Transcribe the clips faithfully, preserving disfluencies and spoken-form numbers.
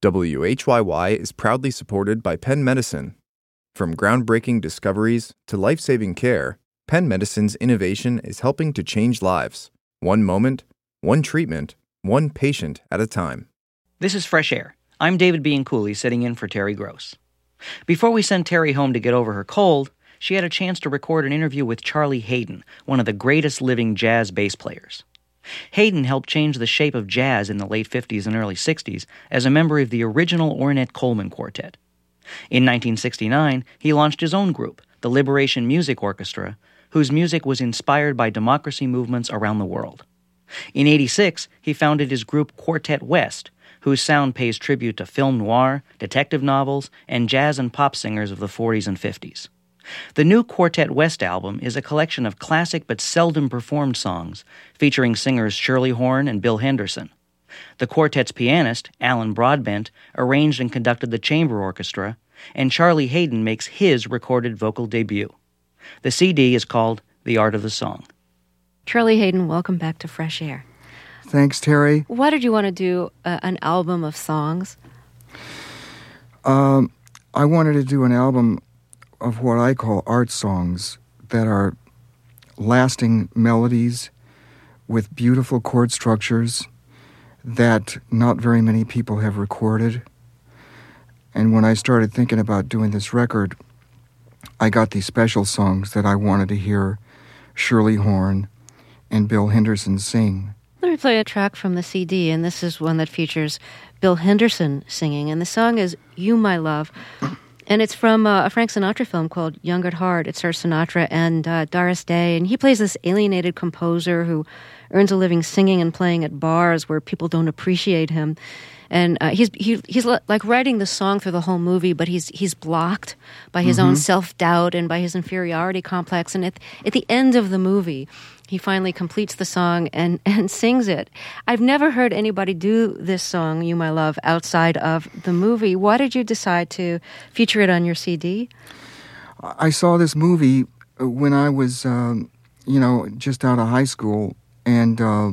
W H Y Y is proudly supported by Penn Medicine. From groundbreaking discoveries to life-saving care, Penn Medicine's innovation is helping to change lives, one moment, one treatment, one patient at a time. This is Fresh Air. I'm David Bianculli, sitting in for Terry Gross. Before we sent Terry home to get over her cold, she had a chance to record an interview with Charlie Haden, one of the greatest living jazz bass players. Haden helped change the shape of jazz in the late fifties and early sixties as a member of the original Ornette Coleman Quartet. In nineteen sixty-nine, he launched his own group, the Liberation Music Orchestra, whose music was inspired by democracy movements around the world. In eighty-six, he founded his group Quartet West, whose sound pays tribute to film noir, detective novels, and jazz and pop singers of the forties and fifties. The new Quartet West album is a collection of classic but seldom performed songs featuring singers Shirley Horn and Bill Henderson. The quartet's pianist, Alan Broadbent, arranged and conducted the chamber orchestra, and Charlie Haden makes his recorded vocal debut. The C D is called The Art of the Song. Charlie Haden, welcome back to Fresh Air. Thanks, Terry. Why did you want to do uh, an album of songs? Um, I wanted to do an album of what I call art songs that are lasting melodies with beautiful chord structures that not very many people have recorded. And when I started thinking about doing this record, I got these special songs that I wanted to hear Shirley Horn and Bill Henderson sing. Let me play a track from the C D, and this is one that features Bill Henderson singing, and the song is You, My Love. And it's from uh, a Frank Sinatra film called Young at Heart. It stars Sinatra and uh, Doris Day, and he plays this alienated composer who earns a living singing and playing at bars where people don't appreciate him. And uh, he's he, he's like writing the song through the whole movie, but he's he's blocked by his mm-hmm. own self-doubt and by his inferiority complex. And at, at the end of the movie, he finally completes the song and, and sings it. I've never heard anybody do this song, You My Love, outside of the movie. Why did you decide to feature it on your C D? I saw this movie when I was, um, you know, just out of high school, and uh,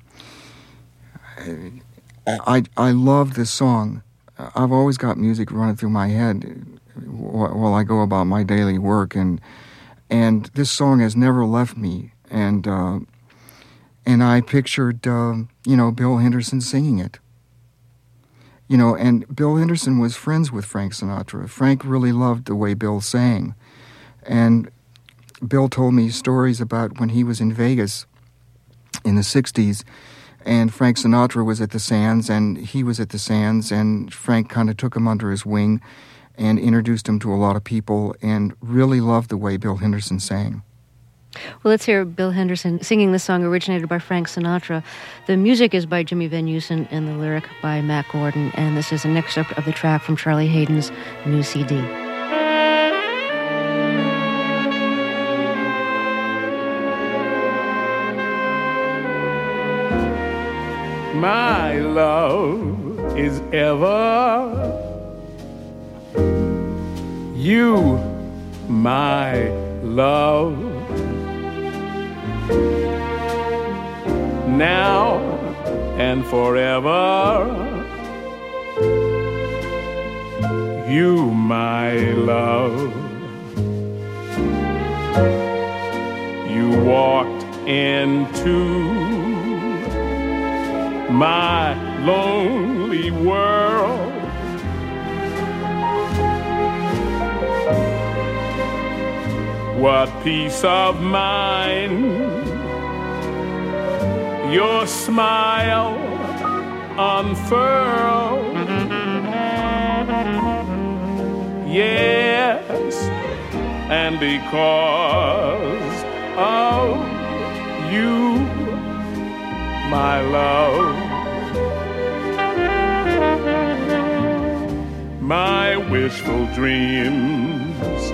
I I love this song. I've always got music running through my head while I go about my daily work, and and this song has never left me. And uh, and I pictured, uh, you know, Bill Henderson singing it. You know, and Bill Henderson was friends with Frank Sinatra. Frank really loved the way Bill sang. And Bill told me stories about when he was in Vegas in the sixties, and Frank Sinatra was at the Sands, and he was at the Sands, and Frank kind of took him under his wing and introduced him to a lot of people and really loved the way Bill Henderson sang. Well, let's hear Bill Henderson singing the song originated by Frank Sinatra. The music is by Jimmy Van Heusen and the lyric by Matt Gordon, and this is an excerpt of the track from Charlie Haden's new C D. My love is ever you, my love. Now and forever, you, my love. You walked into my lonely world. What peace of mind your smile unfurled. Yes, and because of you, my love, my wishful dreams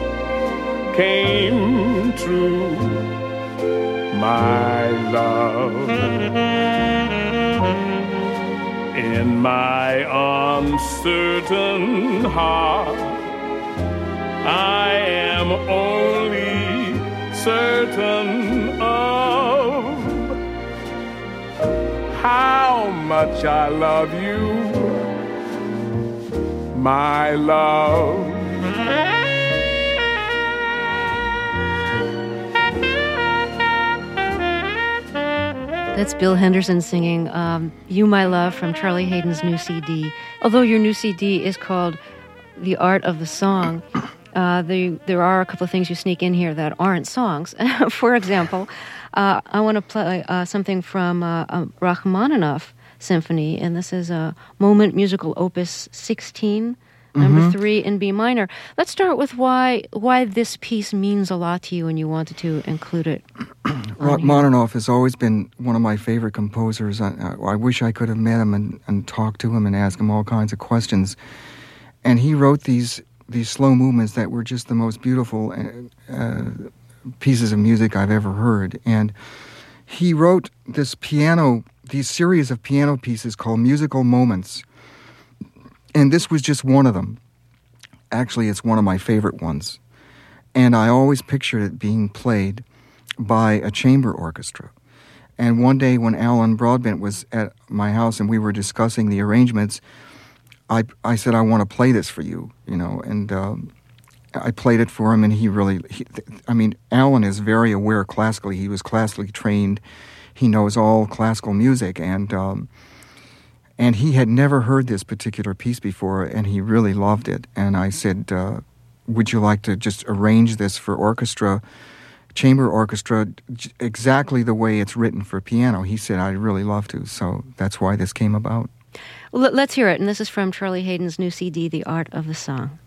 came true, my love. In my uncertain heart, I am only certain of how much I love you. my love. That's Bill Henderson singing um, You, My Love from Charlie Hayden's new C D. Although your new C D is called The Art of the Song, uh, the, there are a couple of things you sneak in here that aren't songs. For example, uh, I want to play uh, something from uh, a Rachmaninoff symphony, and this is a Moment Musical Opus sixteen, number mm-hmm. three in B minor. Let's start with why why this piece means a lot to you and you wanted to include it. Rachmaninoff has always been one of my favorite composers. I, I wish I could have met him and, and talked to him and asked him all kinds of questions. And he wrote these these slow movements that were just the most beautiful uh, pieces of music I've ever heard. And he wrote this piano, these series of piano pieces called Musical Moments. And this was just one of them. Actually, it's one of my favorite ones. And I always pictured it being played by a chamber orchestra. And one day when Alan Broadbent was at my house and we were discussing the arrangements, I, I said, I want to play this for you, you know, and um, I played it for him, and he really, he, I mean, Alan is very aware classically. He was classically trained. He knows all classical music, and um, and he had never heard this particular piece before, and he really loved it. And I said, uh, would you like to just arrange this for orchestra, chamber orchestra, exactly the way it's written for piano? He said, I'd really love to. So that's why this came about. Well, let's hear it. And this is from Charlie Hayden's new C D, The Art of the Song.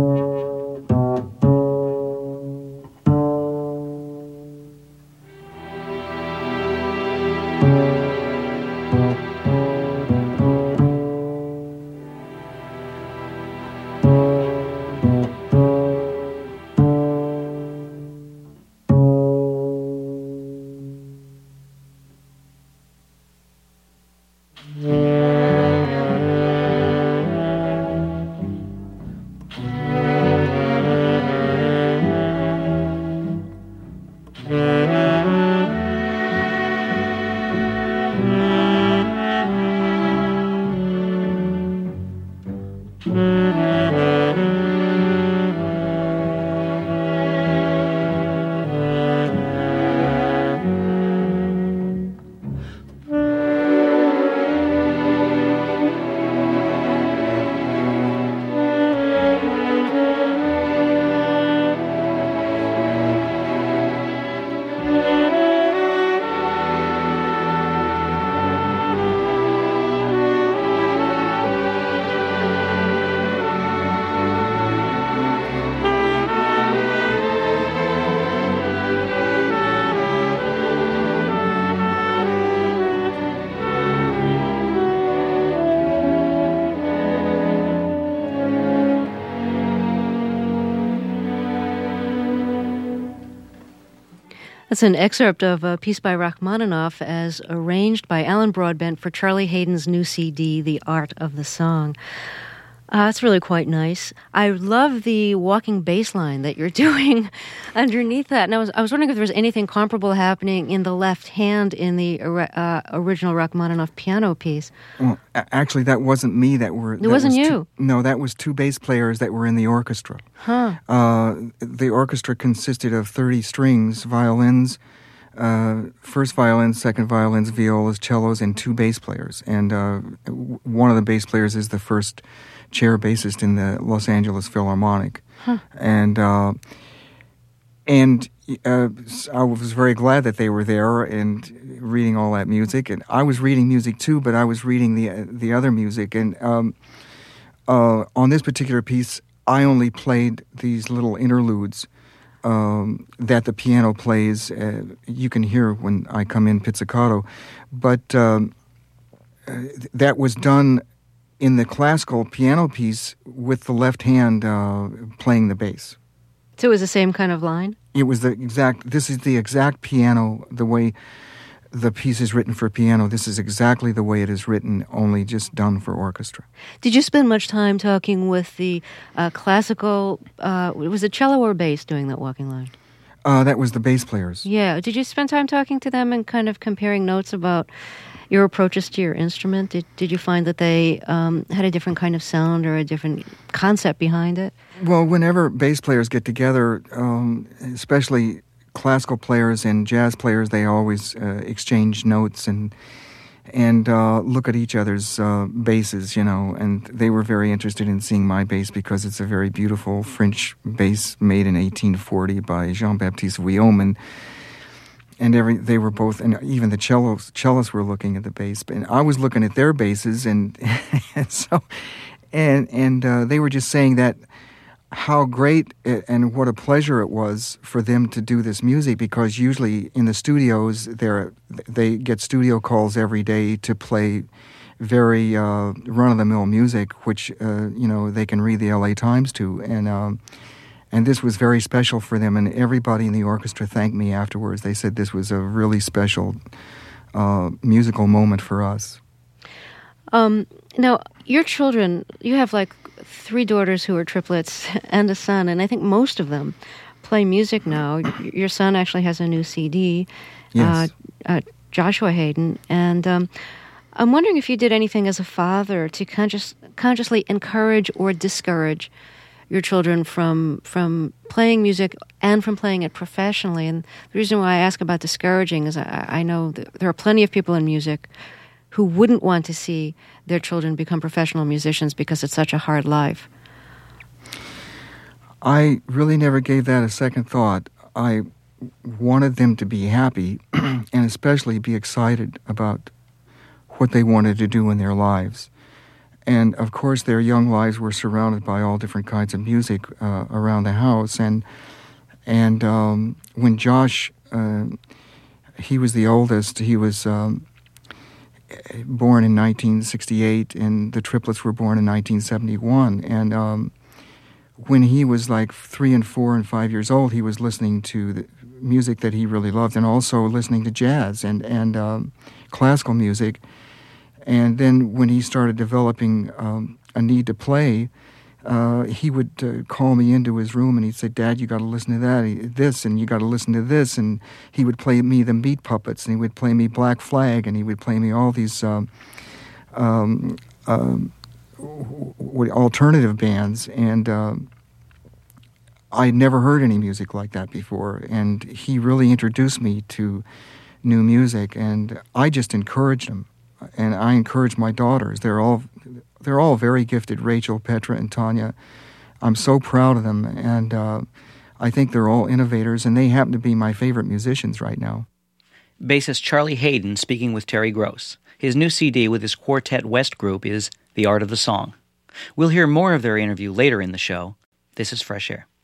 That's an excerpt of a piece by Rachmaninoff as arranged by Alan Broadbent for Charlie Hayden's new C D, The Art of the Song. Uh, it's really quite nice. I love the walking bass line that you're doing underneath that. And I was, I was wondering if there was anything comparable happening in the left hand in the uh, original Rachmaninoff piano piece. Well, actually, that wasn't me. That were. It that wasn't was you. Two, no, that was two bass players that were in the orchestra. Huh. Uh, the orchestra consisted of thirty strings, violins, uh, first violins, second violins, violas, cellos, and two bass players. And uh, one of the bass players is the first chair bassist in the Los Angeles Philharmonic. Huh. And uh, and uh, I was very glad that they were there and reading all that music. And I was reading music too, but I was reading the uh, the other music. And um, uh, on this particular piece, I only played these little interludes um, that the piano plays. Uh, you can hear when I come in pizzicato. But um, uh, that was done in the classical piano piece with the left hand uh, playing the bass. So it was the same kind of line? It was the exact, this is the exact piano, the way the piece is written for piano. This is exactly the way it is written, only just done for orchestra. Did you spend much time talking with the uh, classical, uh, was it cello or bass doing that walking line? Uh, that was the bass players. Yeah. Did you spend time talking to them and kind of comparing notes about, your approaches to your instrument? Did, did you find that they um, had a different kind of sound or a different concept behind it? Well, whenever bass players get together, um, especially classical players and jazz players, they always uh, exchange notes and and uh, look at each other's uh, basses, you know, and they were very interested in seeing my bass because it's a very beautiful French bass made in eighteen forty by Jean-Baptiste Vuillaume, and, and every, they were both, and even the cellos, cellists were looking at the bass, and I was looking at their basses, and, and so, and, and uh, they were just saying that how great it, and what a pleasure it was for them to do this music, because usually in the studios they're, they get studio calls every day to play very uh, run-of-the-mill music, which uh, you know they can read the L A Times to, and um, and this was very special for them. And everybody in the orchestra thanked me afterwards. They said this was a really special uh, musical moment for us. Um, now, your children, you have like three daughters who are triplets and a son, and I think most of them play music now. Your son actually has a new C D, yes. uh, uh, Joshua Haydn, and um, I'm wondering if you did anything as a father to conscious, consciously encourage or discourage your children from from playing music and from playing it professionally. And the reason why I ask about discouraging is I, I know that there are plenty of people in music who wouldn't want to see their children become professional musicians because it's such a hard life. I really never gave that a second thought. I wanted them to be happy and especially be excited about what they wanted to do in their lives. And of course, their young lives were surrounded by all different kinds of music uh, around the house. And and um, when Josh, uh, he was the oldest, he was um, born in nineteen sixty-eight, and the triplets were born in nineteen seventy-one. And um, when he was like three and four and five years old, he was listening to the music that he really loved, and also listening to jazz and and um, classical music. And then when he started developing um, a need to play, uh, he would uh, call me into his room and he'd say, "Dad, you got to listen to that, this, and you got to listen to this." And he would play me the Meat Puppets, and he would play me Black Flag, and he would play me all these um, um, um, alternative bands. And uh, I'd never heard any music like that before. And he really introduced me to new music, and I just encouraged him. And I encourage my daughters. They're all they're all very gifted, Rachel, Petra, and Tanya. I'm so proud of them, and uh, I think they're all innovators, and they happen to be my favorite musicians right now. Bassist Charlie Haydn speaking with Terry Gross. His new C D with his Quartet West group is The Art of the Song. We'll hear more of their interview later in the show. This is Fresh Air.